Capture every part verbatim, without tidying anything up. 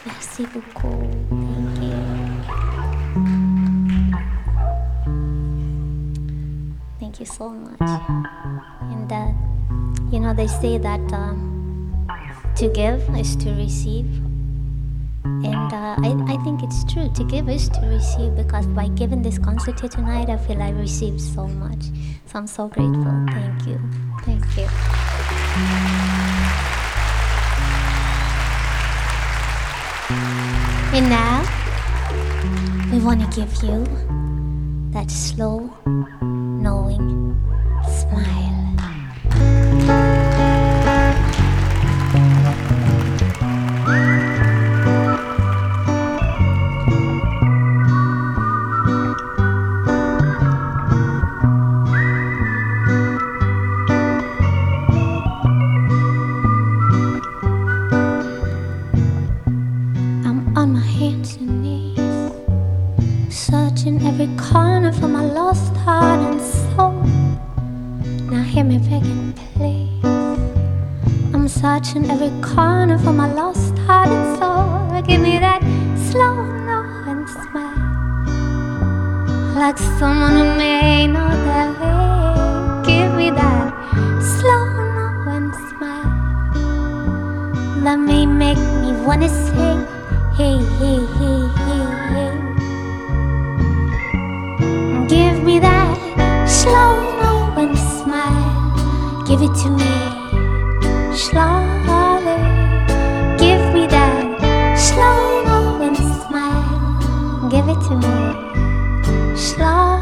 Merci beaucoup. Thank you. Thank you so much. And uh, you know, they say that uh, to give is to receive. And uh, I, I think it's true. To give is to receive, because by giving this concert here tonight, I feel I received so much. So I'm so grateful. Thank you. Thank you. And now, we want to give you that slow, knowing smile. On my hands and knees, searching every corner for my lost heart and soul. Now hear me begging, please. I'm searching every corner for my lost heart and soul. Give me that slow knowing smile, like someone who may know their way. Give me that slow knowing smile that may make me wanna sing. Hey, hey, hey, hey, hey. Give me that slow knowing smile. Give it to me slowly. Give me that slow knowing smile. Give it to me slowly.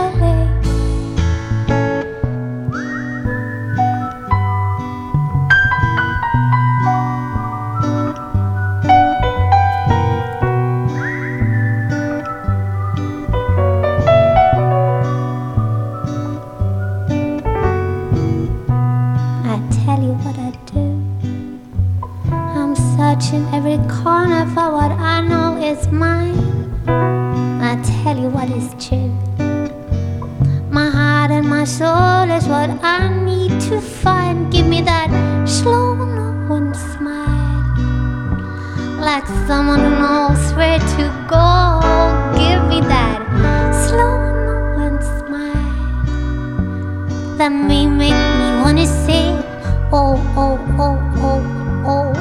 Searching every corner for what I know is mine. I tell you what is true. My heart and my soul is what I need to find. Give me that slow knowing smile, like someone who knows where to go. Give me that slow knowing smile that may make me wanna say, oh, oh, oh, oh, oh.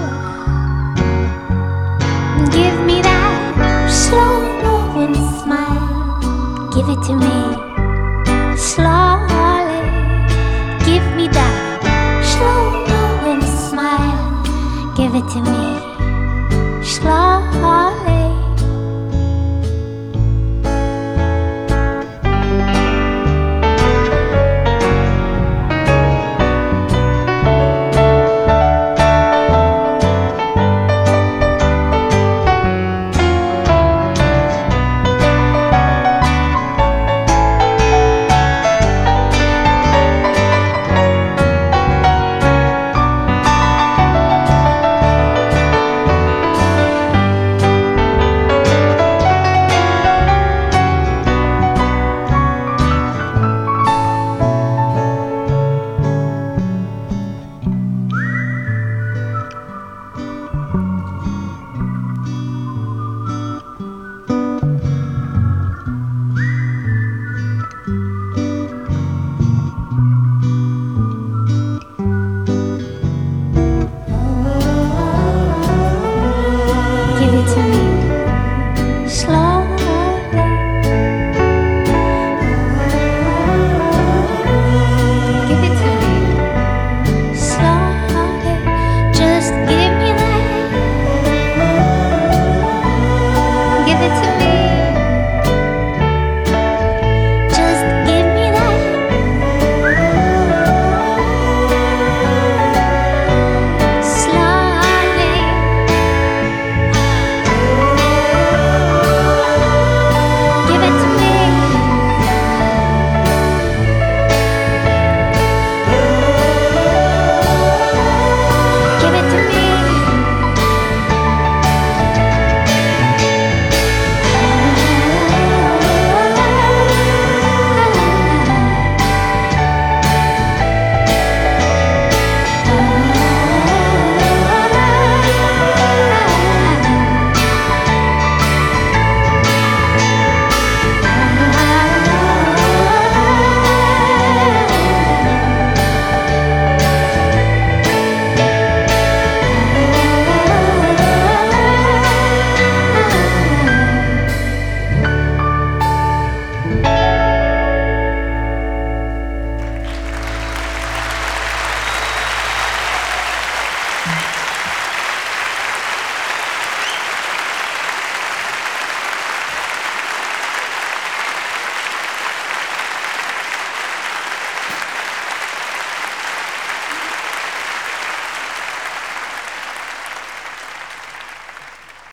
Give me that slow knowing smile. Give it to me slowly. Give me that slow knowing smile. Give it to me slowly.